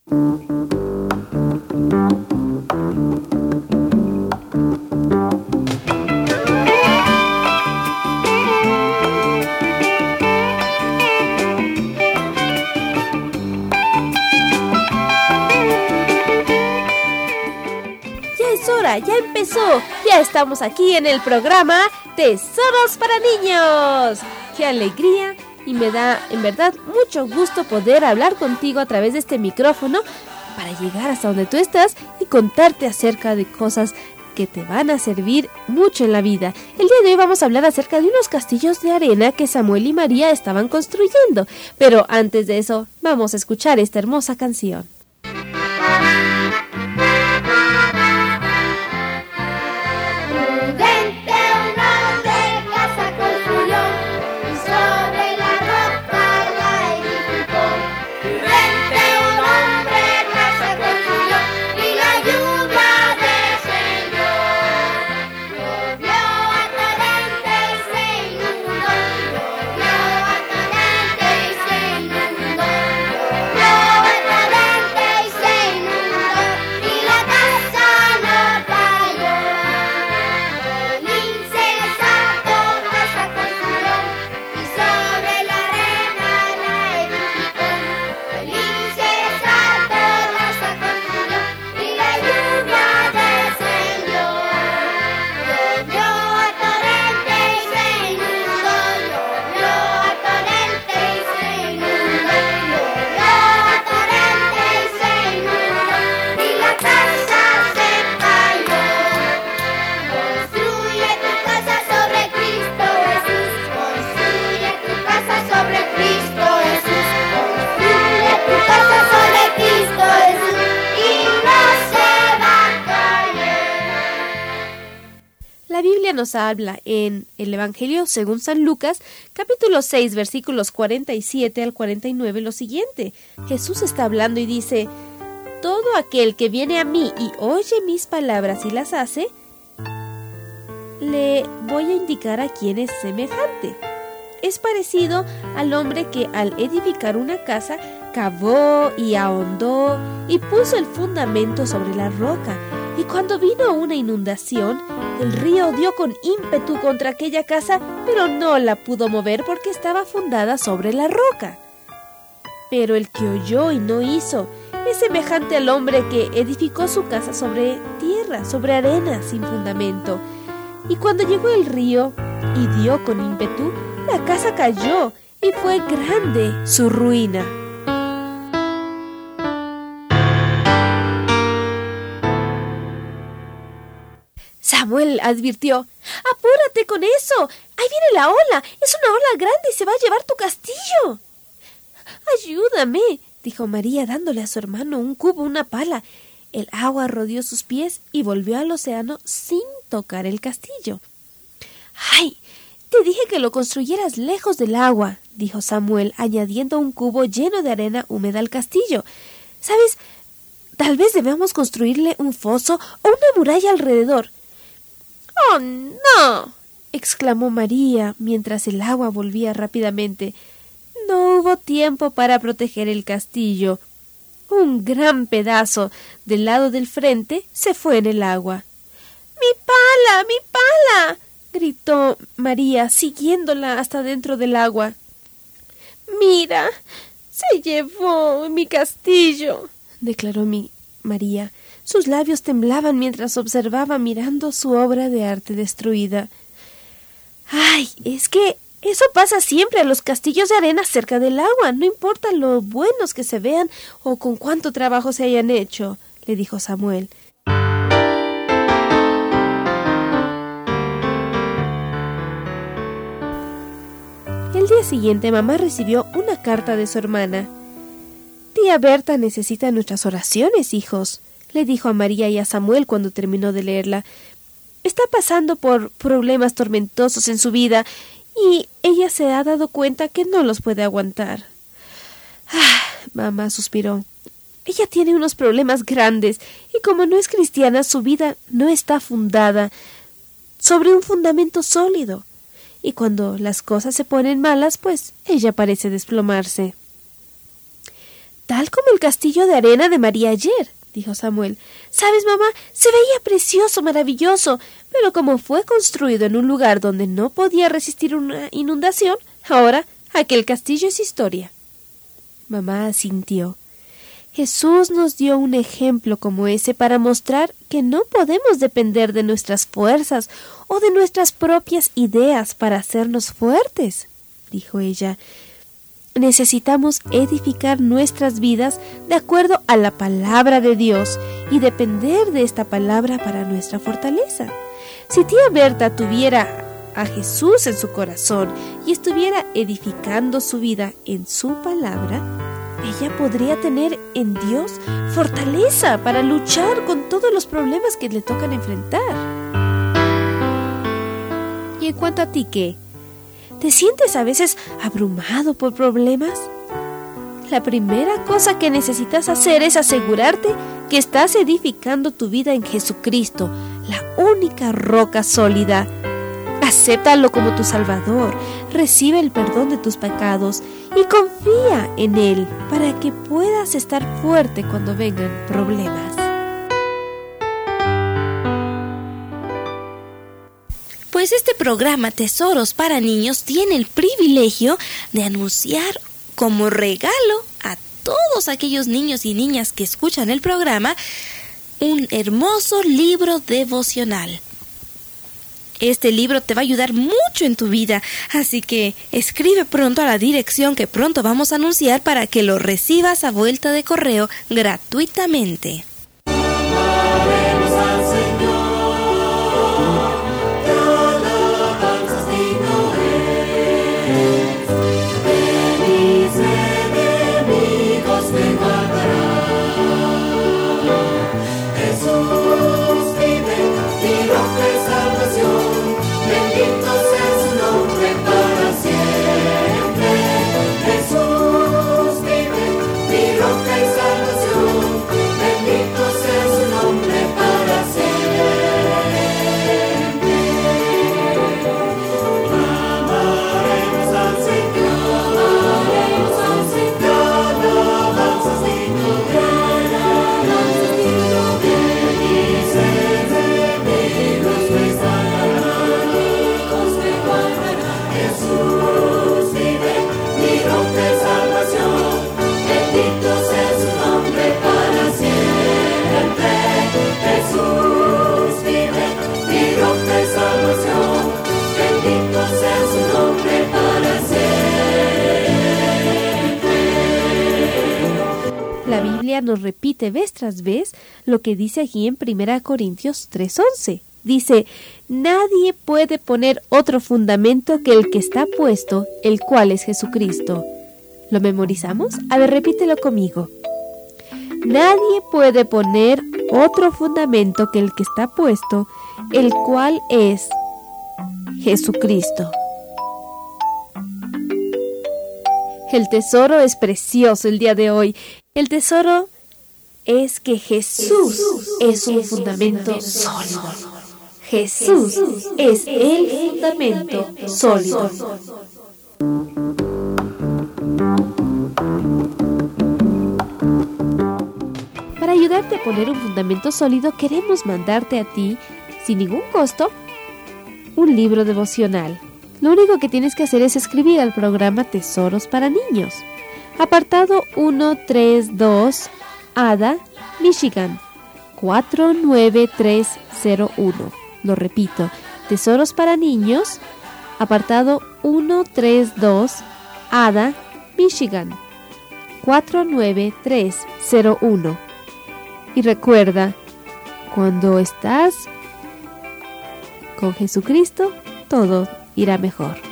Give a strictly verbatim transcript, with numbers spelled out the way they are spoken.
Ya empezó, ya estamos aquí en el programa Tesoros para Niños. ¡Qué alegría! Y me da en verdad mucho gusto poder hablar contigo a través de este micrófono para llegar hasta donde tú estás y contarte acerca de cosas que te van a servir mucho en la vida. El día de hoy vamos a hablar acerca de unos castillos de arena que Samuel y María estaban construyendo. Pero antes de eso, vamos a escuchar esta hermosa canción. La Biblia nos habla en el Evangelio según San Lucas, capítulo seis, versículos cuarenta y siete al cuarenta y nueve, lo siguiente. Jesús está hablando y dice: todo aquel que viene a mí y oye mis palabras y las hace, le voy a indicar a quién es semejante. Es parecido al hombre que al edificar una casa cavó y ahondó y puso el fundamento sobre la roca. Y cuando vino una inundación, el río dio con ímpetu contra aquella casa, pero no la pudo mover porque estaba fundada sobre la roca. Pero el que oyó y no hizo es semejante al hombre que edificó su casa sobre tierra, sobre arena sin fundamento. Y cuando llegó el río y dio con ímpetu, la casa cayó y fue grande su ruina. Samuel advirtió: ¡apúrate con eso! ¡Ahí viene la ola! ¡Es una ola grande y se va a llevar tu castillo! ¡Ayúdame!, dijo María dándole a su hermano un cubo, una pala. El agua rodeó sus pies y volvió al océano sin tocar el castillo. ¡Ay! Te dije que lo construyeras lejos del agua, dijo Samuel, añadiendo un cubo lleno de arena húmeda al castillo. ¿Sabes? Tal vez debamos construirle un foso o una muralla alrededor. ¡Oh, no!, exclamó María mientras el agua volvía rápidamente. No hubo tiempo para proteger el castillo. Un gran pedazo del lado del frente se fue en el agua. ¡Mi pala! ¡Mi pala!, gritó María, siguiéndola hasta dentro del agua. «Mira, se llevó mi castillo», declaró mi María. Sus labios temblaban mientras observaba mirando su obra de arte destruida. «Ay, es que eso pasa siempre a los castillos de arena cerca del agua, no importa lo buenos que se vean o con cuánto trabajo se hayan hecho», le dijo Samuel. El día siguiente, mamá recibió una carta de su hermana. «Tía Berta necesita nuestras oraciones, hijos», le dijo a María y a Samuel cuando terminó de leerla. «Está pasando por problemas tormentosos en su vida y ella se ha dado cuenta que no los puede aguantar». «Ah», mamá suspiró. «Ella tiene unos problemas grandes y como no es cristiana, su vida no está fundada sobre un fundamento sólido. Y cuando las cosas se ponen malas, pues ella parece desplomarse». Tal como el castillo de arena de María ayer, dijo Samuel. ¿Sabes, mamá? Se veía precioso, maravilloso, pero como fue construido en un lugar donde no podía resistir una inundación, ahora aquel castillo es historia. Mamá asintió. Jesús nos dio un ejemplo como ese para mostrar que no podemos depender de nuestras fuerzas o de nuestras propias ideas para hacernos fuertes, dijo ella. Necesitamos edificar nuestras vidas de acuerdo a la palabra de Dios y depender de esta palabra para nuestra fortaleza. Si tía Berta tuviera a Jesús en su corazón y estuviera edificando su vida en su palabra, ella podría tener en Dios fortaleza para luchar con todos los problemas que le tocan enfrentar. ¿Y en cuanto a ti qué? ¿Te sientes a veces abrumado por problemas? La primera cosa que necesitas hacer es asegurarte que estás edificando tu vida en Jesucristo, la única roca sólida. Acéptalo como tu Salvador, recibe el perdón de tus pecados y confía en Él para que puedas estar fuerte cuando vengan problemas. Pues este programa Tesoros para Niños tiene el privilegio de anunciar como regalo a todos aquellos niños y niñas que escuchan el programa un hermoso libro devocional. Este libro te va a ayudar mucho en tu vida, así que escribe pronto a la dirección que pronto vamos a anunciar para que lo recibas a vuelta de correo gratuitamente. Nos repite vez tras vez lo que dice aquí en primera Corintios tres once. Dice, nadie puede poner otro fundamento que el que está puesto, el cual es Jesucristo. ¿Lo memorizamos? A ver, repítelo conmigo. Nadie puede poner otro fundamento que el que está puesto, el cual es Jesucristo. El tesoro es precioso el día de hoy. El tesoro es que Jesús es un fundamento sólido. Jesús es el fundamento sólido. Para ayudarte a poner un fundamento sólido, queremos mandarte a ti, sin ningún costo, un libro devocional. Lo único que tienes que hacer es escribir al programa Tesoros para Niños. Apartado ciento treinta y dos, Ada, Michigan, cuatro nueve tres cero uno. Lo repito, Tesoros para Niños, apartado ciento treinta y dos, Ada, Michigan, cuatro nueve tres cero uno. Y recuerda, cuando estás con Jesucristo, todo irá mejor.